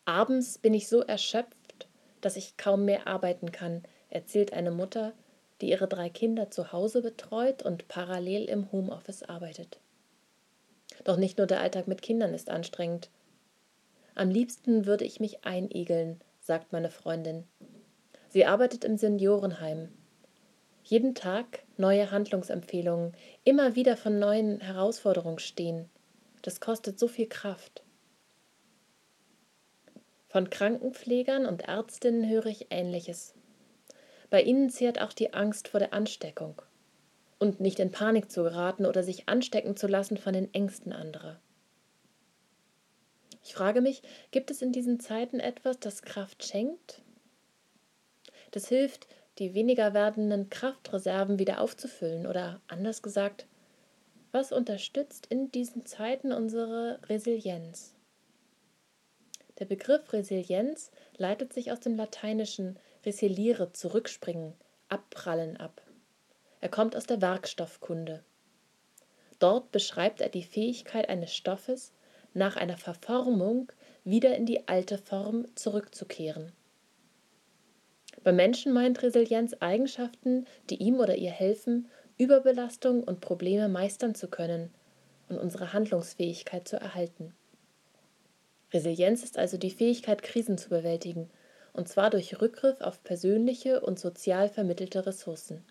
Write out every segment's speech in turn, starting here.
Abends bin ich so erschöpft, dass ich kaum mehr arbeiten kann, erzählt eine Mutter, die ihre 3 Kinder zu Hause betreut und parallel im Homeoffice arbeitet. Doch nicht nur der Alltag mit Kindern ist anstrengend. Am liebsten würde ich mich einigeln, sagt meine Freundin. Sie arbeitet im Seniorenheim. Jeden Tag neue Handlungsempfehlungen, immer wieder von neuen Herausforderungen stehen. Das kostet so viel Kraft. Von Krankenpflegern und Ärztinnen höre ich Ähnliches. Bei ihnen zehrt auch die Angst vor der Ansteckung und nicht in Panik zu geraten oder sich anstecken zu lassen von den Ängsten anderer. Ich frage mich, gibt es in diesen Zeiten etwas, das Kraft schenkt? Das hilft, die weniger werdenden Kraftreserven wieder aufzufüllen oder anders gesagt, was unterstützt in diesen Zeiten unsere Resilienz? Der Begriff Resilienz leitet sich aus dem Lateinischen resiliere, zurückspringen, abprallen ab. Er kommt aus der Werkstoffkunde. Dort beschreibt er die Fähigkeit eines Stoffes, nach einer Verformung wieder in die alte Form zurückzukehren. Beim Menschen meint Resilienz Eigenschaften, die ihm oder ihr helfen, Überbelastung und Probleme meistern zu können und unsere Handlungsfähigkeit zu erhalten. Resilienz ist also die Fähigkeit, Krisen zu bewältigen, und zwar durch Rückgriff auf persönliche und sozial vermittelte Ressourcen.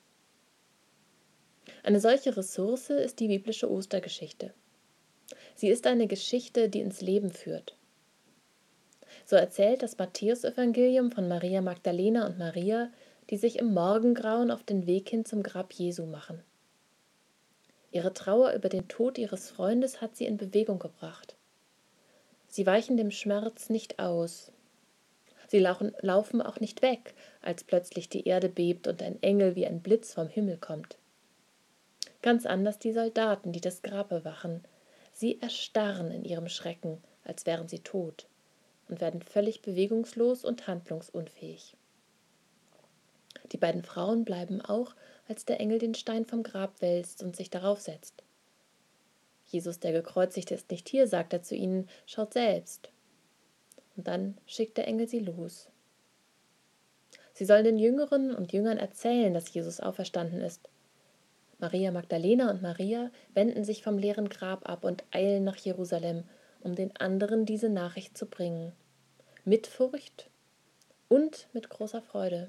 Eine solche Ressource ist die biblische Ostergeschichte. Sie ist eine Geschichte, die ins Leben führt. So erzählt das Matthäusevangelium von Maria Magdalena und Maria, die sich im Morgengrauen auf den Weg hin zum Grab Jesu machen. Ihre Trauer über den Tod ihres Freundes hat sie in Bewegung gebracht. Sie weichen dem Schmerz nicht aus. Sie laufen auch nicht weg, als plötzlich die Erde bebt und ein Engel wie ein Blitz vom Himmel kommt. Ganz anders die Soldaten, die das Grab bewachen. Sie erstarren in ihrem Schrecken, als wären sie tot, und werden völlig bewegungslos und handlungsunfähig. Die beiden Frauen bleiben auch, als der Engel den Stein vom Grab wälzt und sich darauf setzt. Jesus, der Gekreuzigte, ist nicht hier, sagt er zu ihnen, schaut selbst. Und dann schickt der Engel sie los. Sie sollen den Jüngerinnen und Jüngern erzählen, dass Jesus auferstanden ist. Maria Magdalena und Maria wenden sich vom leeren Grab ab und eilen nach Jerusalem, um den anderen diese Nachricht zu bringen. Mit Furcht und mit großer Freude.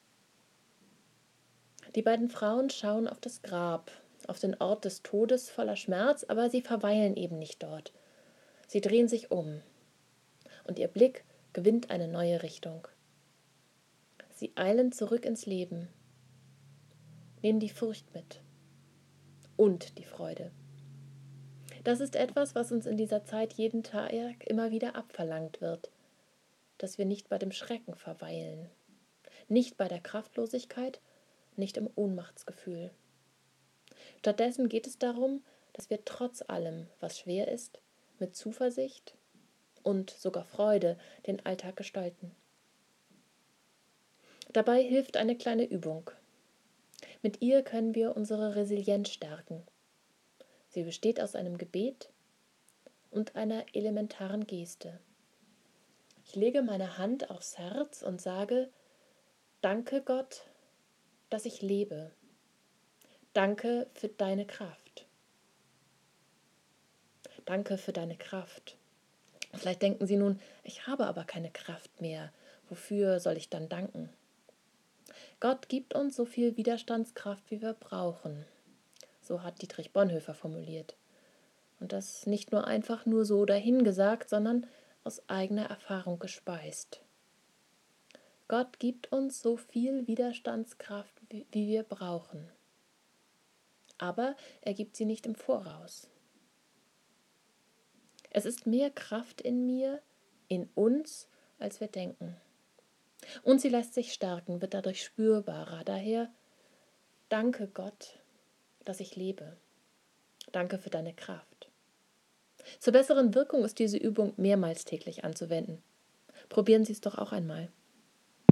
Die beiden Frauen schauen auf das Grab, auf den Ort des Todes voller Schmerz, aber sie verweilen eben nicht dort. Sie drehen sich um und ihr Blick gewinnt eine neue Richtung. Sie eilen zurück ins Leben, nehmen die Furcht mit und die Freude. Das ist etwas, was uns in dieser Zeit jeden Tag immer wieder abverlangt wird, dass wir nicht bei dem Schrecken verweilen, nicht bei der Kraftlosigkeit, nicht im Ohnmachtsgefühl. Stattdessen geht es darum, dass wir trotz allem, was schwer ist, mit Zuversicht und sogar Freude den Alltag gestalten. Dabei hilft eine kleine Übung. Mit ihr können wir unsere Resilienz stärken. Sie besteht aus einem Gebet und einer elementaren Geste. Ich lege meine Hand aufs Herz und sage, danke Gott, dass ich lebe. Danke für deine Kraft. Danke für deine Kraft. Vielleicht denken Sie nun, ich habe aber keine Kraft mehr. Wofür soll ich dann danken? Gott gibt uns so viel Widerstandskraft, wie wir brauchen. So hat Dietrich Bonhoeffer formuliert. Und das nicht nur einfach nur so dahingesagt, sondern aus eigener Erfahrung gespeist. Gott gibt uns so viel Widerstandskraft, wie wir brauchen. Aber er gibt sie nicht im Voraus. Es ist mehr Kraft in mir, in uns, als wir denken. Und sie lässt sich stärken, wird dadurch spürbarer. Daher danke Gott, dass ich lebe. Danke für deine Kraft. Zur besseren Wirkung ist diese Übung mehrmals täglich anzuwenden. Probieren Sie es doch auch einmal.